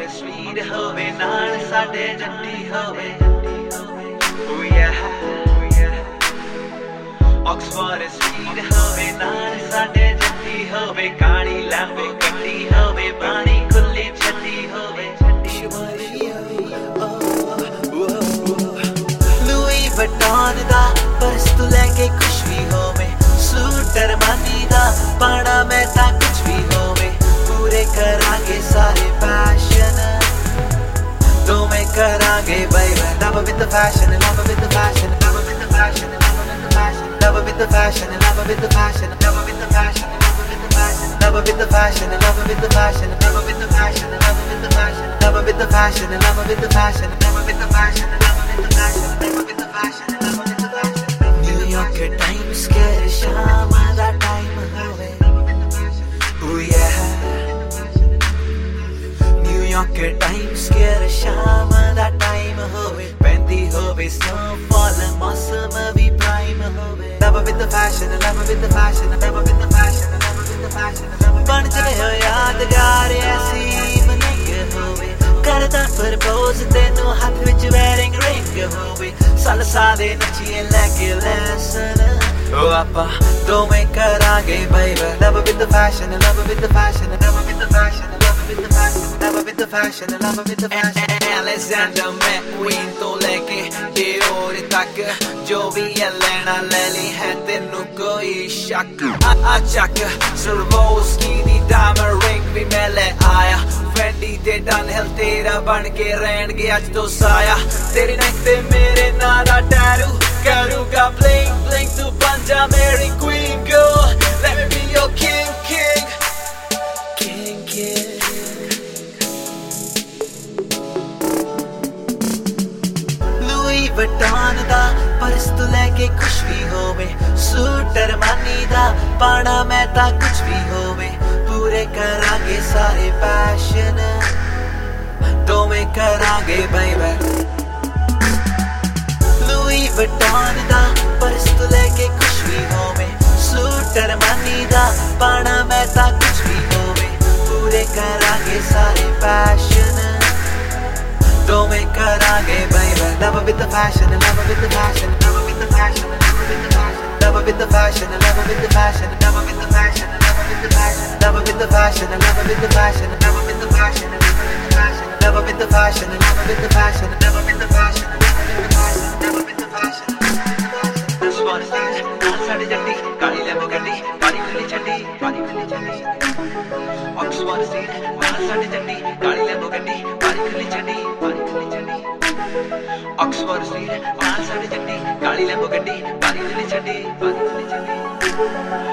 Oxford sweet होवे नाल साडे जट्टी होवे oh yeah ऑक्सफोर्ड स्वीट होवे नाल साडे जट्टी होवे काली लैम्बो गड्डी होवे पानी खुली छड्डी होवे लुई वुइटन दा पर्स तू लेके खुश भी होवे सूट अरमानी दा पाना मैं ता कुछ भी होवे पूरे करांगे सारे पैशन तो मैं करांगे baby love with the fashion love with the fashion love with the fashion love with the fashion love with the fashion love with the fashion love with the fashion love with the fashion love with the fashion love with the fashion love with the fashion love with the fashion love with the fashion love with the fashion love with the fashion love with the fashion New York Times Square शाम दा time होवे oh yeah New York Times Square शाम दा time होवे पैंदी होवे snowfall मौसम भी prime होवे love with the fashion love with the fashion love with the fashion love with the fashion बन जाए हो यादगार ऐसी बनिंग होवे करदा प्रपोज तेनू हाथ विच wearing ring होवे साल सादे नचिए लेके lesson oh appa दोवें करांगे baby love with the fashion love with the fashion love with the fashion love with the fashion love with the fashion love with the fashion Alexander McQueen तो लेके Dior तक जो भी है लेना ले ली है तेनू कोई शक आ चक Swarovski दी diamond ring भी मैं ले आया Fendi ते Dunhill तेरा बन के रहणगे अज तो साया तेरी neck ते मेरे नाल दा tattoo करूंगा bling bling तू बन जा मेरी queen girl let me be your king king king king Louis Vuitton दा पर्स तू लेके खुश भी होवे सूट अरमानी दा पाना मैं ता कुछ भी होवे पूरे करांगे सारे पैशन तो मैं करांगे baby Louis Vuitton दा पर्स तू लेके खुश भी होवे सूट अरमानी दा पाना मैं ता कुछ भी होवे पूरे करांगे सारे पैशन तो मैं करांगे baby love with the fashion love with the fashion love with the fashion love with the fashion love with the fashion love with the fashion love with the fashion love with the fashion love with the fashion love with the fashion love with the fashion love with the fashion love with the fashion love with the fashion Swan साड़ी जट्टी काली Lambo गड्डी पानी खुली छड्डी Oxford Street साड़ी जट्टी काली लैम्बो गड्डी पानी खुली छड्डी Oxford Street साड़ी जट्टी काली लैम्बो गड्डी पानी खुली छड्डी